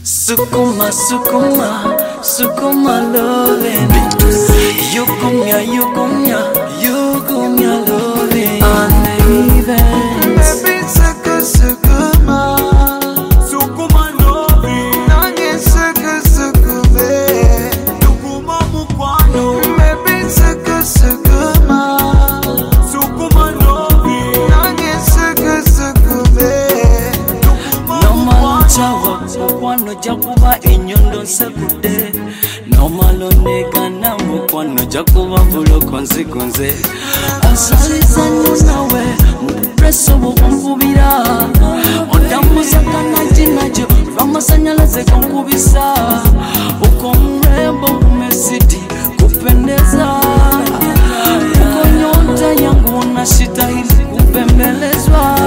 Sukuma, sukuma, sukuma loving. You come here, you come here, you come here loving. Uneven. Baby, sukuma, Sukuma loving. nange sukume. Sukuma mukwano. Baby, sukuma, Sukuma loving. nange sukume. No malanchawa, mukwano jakuba enyondo nsekude. No maloneka na mukwano jakuba vulo konze konze. Asaliza nawe, mupreso wukumbira. Ondamuza kanajinajo, vamasanyalaze konkubisa. Uko mrembo umesiti kupendeza. Uko nyota yangu unashitahili kupembelezwa.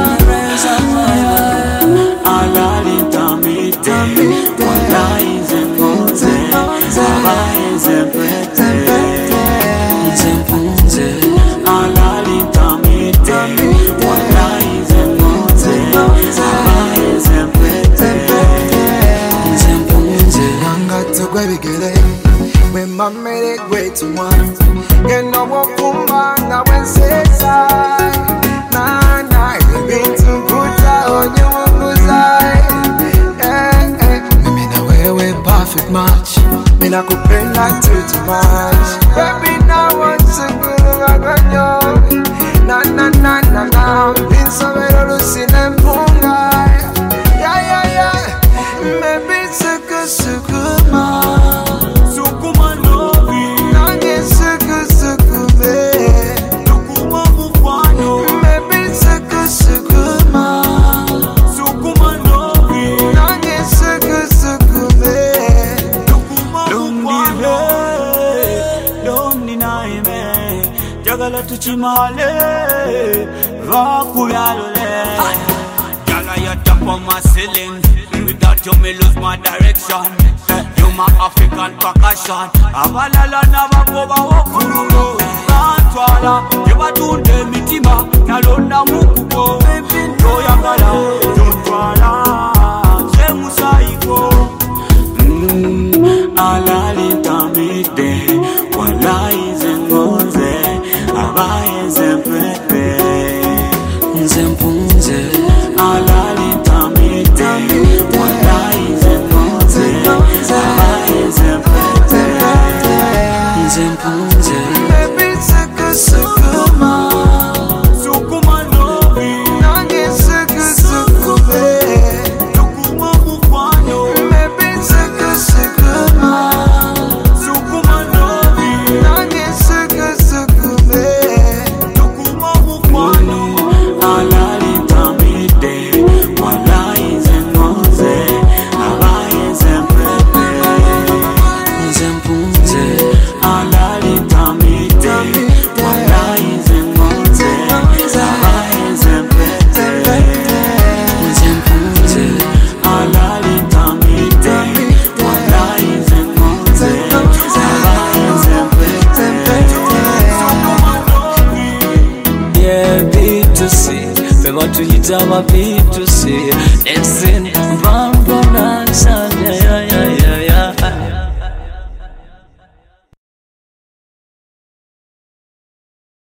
Alali tamite. Wala ize ngoze. Aba ize pete. Nzempunze, Alali tamite. Wala ize ngoze. Aba ize pete. nzempunze. Nanga tugwe bigere, we mamere gwe tumwa. Genda wokuma nga wensesa. Na ibintu kuta onye wonguzai. Mimi na wewe perfect match. Mina kupenda too much. Baby na want to go aganyo. Na Binsomero lusine mpunga. Yeah. Baby sukuma. Sukuma loving. Nange sukume. Sukuma mukwano. Baby sukuma. Sukuma loving. Nange sukume. Domni naime, jagala tuchimale, vakuyalole. Jala you top on my ceiling, without you me lose my direction. You my African percussion, abalala nabakoba wokuru. Kantwala, jebatunde mitima, nalonda mukuko. Toyagala, tontwala, semusaiko. Alali tamite, wala ize ngoze, aba ize pete. Nzempunze, Alali tamite, wala ize ngoze, aba ize pete. nzempunze. Baby sukuma. Sukuma loving, Nange sukume. sukuma mukwano. Baby sukuma. Sukuma loving, Nange sukume. sukuma mukwano. Alali tamite, wala ize ngoze, aba ize pete. Nzempunze, Alali tamite, wala ize ngoze, aba ize pete. nzempunze. Alali tamite, wala ize ngoze, aba ize pete. Yeah, B2C, feva tuyita ma B2C. Dancing,